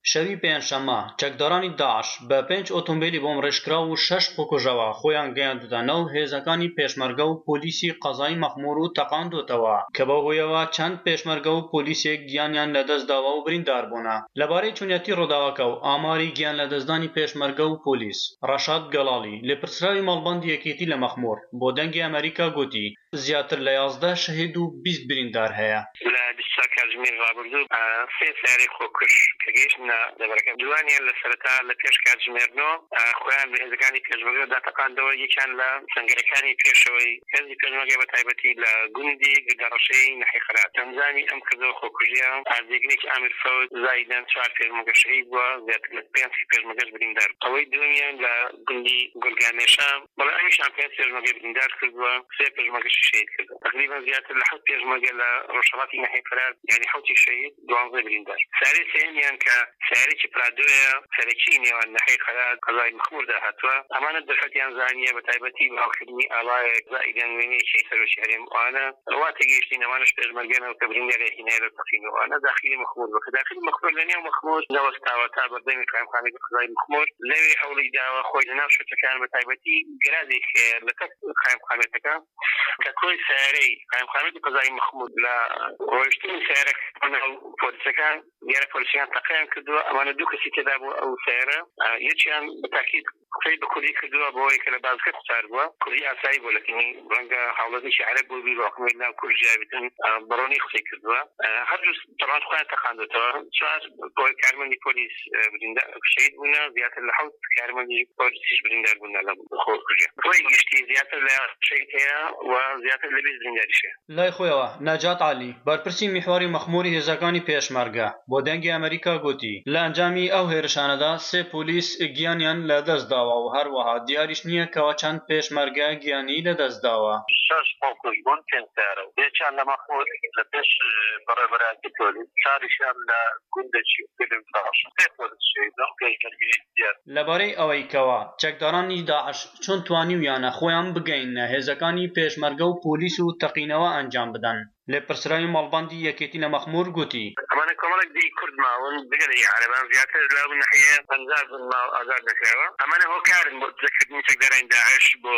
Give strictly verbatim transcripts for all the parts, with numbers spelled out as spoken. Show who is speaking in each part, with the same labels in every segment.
Speaker 1: شەوی پێنجشەممە چەکدارانی داعش بە پێنج ئۆتۆمبیلی بۆم ڕێژکراو و شەش خۆکوژەوە خۆیان گەیاندوتە ناو هێزەکانی پێشمەرگە و پۆلیسی قەزای مەخموور و تەقاندوتەوە کە بەو هۆیەوە چەند پێشمەرگە و پۆلیسێک گیانیان لەدەستداوە و بریندار بوونە. لەبارەی چوونەتی ڕووداوەکە و ئاماری گیان لەدەستدانی پێشمەرگە و پۆلیس، ڕەشاد گەڵاڵی لێپرسراوی مەڵبەندی یەکێتی لە مەخموور بۆ دەنگی ئەمریکا گوتی زیاتر لە یازدە شەهید و بیست بریندار هەیە.
Speaker 2: کاتژمێر ڕابردوو سێ ساری خۆکوش کە گەیشتنە دەبەرەکە دوانیان لە سەرەتا لە پێش کاتژمێرنەوە خۆیان بە هێزەکانی پێشمەرگەدا تەقاندەوە، یەکیان لە سەنگەرەکانی پێشەوەی هێزی پێشمەرگە بە تایبەتی لە گوندی گەڕەشەی نەحی خەرات تەنزانی ئەم کردەوە خۆکوژیە ئازێگرێکی ئامیر فەوت زایدەن چوار پێشمەرگە شەهید بووە، زیاتر لە پێنج پێشمەرگەش بریندار. ئەوەی دووەمیان لە گوندی گۆلگامێشە بەڵام ئەمیشان پێنج پێشمەرگە بریندار کردووە، سێ پێشمەرگەشی شەهید کردووە. تقریبا زیاتر لە حەوت پێشمەرگە لە ڕۆژهەڵاتی نەحی خەرات یعنی حوتی شهید دوانزە بریندار. ساری سێمیان کە سارێکی پرادۆیە سەرەکی نێوان نەحی خەرات قەزای مەخمووردا هاتووە، ئەمانە دەرفەتیان زانیە بە تایبەتی باوکردنی ئاڵایەک زائیدەن وێنەیەکی سەرۆکی هەرێم ئەوانە ڕواتە گەیشتین ئەمانەش پێشمەرگەنەوە کە بریندارێکی هینایە لە تەقینەوە ئەوانە داخلی مەخموور بووە کە داخلی مەخموور لە نێو مەخموور نەوەستاوە تا بەردەمی قایمخانەی قەزای مەخموور لەوێ هەوڵی داوە خۆی لەناو شوێنەکان بە تایبەتی گرادێک هەیە لە تەک قایمخانەکە کە کۆی سارەی قایمخانەی قەزای مەخموور لە ڕۆیشتنی سارەکە پۆلیسەکان دیارە پۆلیسیان تەقیان کردووە، ئەمانە دوو کەسی تێدا بوو ئەو سیارە، یەکیان بە تاکید قسەی بە کوردی کردووە بۆەوەی کە لە بازگە قسار بووە کوردی ئاسایی بوو، لەکەنی ڕەنگە هاوڵەتێکی عەرەب بوو بیر ڕۆخمەی ناو کورجیابێتن بەڕۆنی قسەی کردووە. هەردوو تەڕان خۆیان تەقاندوتەوە، چوار بۆی کارمەندی پۆلیس بریندار شەهید بوونە، زیاتر لە حەوت کارمەندی پۆلیسیش بریندار بوونە لە خۆکوژیە. خۆی گشتی زیاتر لە شەهید هەیە و زیاتر لە بیست برینداریش هەیە.
Speaker 1: لای خۆیەوە نەجات عەلی بەرپرسی میحواری مەخمووری هێزەکانی پێشمەرگە بۆ دەنگی ئەمریکا گوتی لە ئەنجامی ئەو هێرشانەدا سێ پۆلیس گیانیان لەدەستداوە و هەروەها دیاریش نییە کەەوە چەند پێشمەرگە گیانی لەدەستداوە.
Speaker 2: شەش خۆکوژ بوون پێنج سارە و یەکیان لە مەخموور لە پێش بەڕێوەبەرانی پۆلیس، چاریشیان لە گوندێکی فیلم فڕاش سێ پۆلیس شەهید و پێشمەرگەی دیار.
Speaker 1: لەبارەی ئەوەی کەوە چەکدارانی داعش چۆن توانیویانە خۆیان بگەینە هێزەکانی پێشمەرگە و پۆلیس و تەقینەوە ئەنجام بدەن، لێپرسراوی مەڵبەندی یەکێتی لە مەخموور گوتی
Speaker 2: ئەمانە کۆمەڵێک دی کورد ماون بگەری عەرەبان زیاتر لەو ناحیە پەنجا ماو ئازاد دەکراوە، ئەمانە هۆکارن بۆ دەستکردنی چەکدارانی داعش بۆ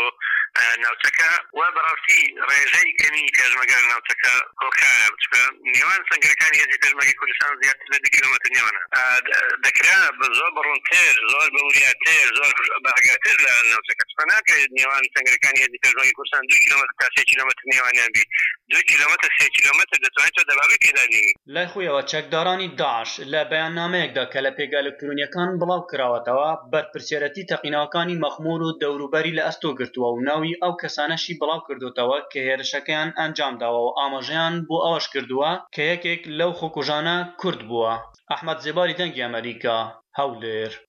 Speaker 2: ناوچەکە و بەڕاستی ڕێژەی کەمی پێشمەرگە لە ناوچەکە هۆکارە، چکە نێوان سەنگەرەکانی هێزی پێشمەرگەی کوردستان زیاتر لە دو کیلۆمەتر نێوانە، دەکرا زۆر بەڕوونتر زۆر بەوریاتر زۆر بەئاگاتر لە ناوچەکە، چکە ناکرێت نێوان سەنگەرەکانی هێزی پێشمەرگەی کوردستان دو کیلۆمەتر تا سێ کیلۆمەتر نێوانیان بی، دو کیلۆمەتر سێ کیلۆمەتر دەتوانێت تۆ دەبابی پێدابینی.
Speaker 1: لای خۆیەوە چەکدارانی داعش لە بەیاننامەیەکدا کە لە پێگە ئەلکترۆنیەکان بڵاو کراوەتەوە بەرپرسیارەتی تەقینەوەکانی مەخموور و دەوروبەری لە ئەستۆ گرتووە و ناوی ئەو کەسانەشی بڵاو کردوتەوە کە هێرشەکەیان ئەنجامداوە و ئاماژەیان بۆ ئەوەش کردووە کە یەکێک لەو خۆکوژانە کورد بووە. ئەحمەد زێباری دەنگی ئەمریکا، هەولێر.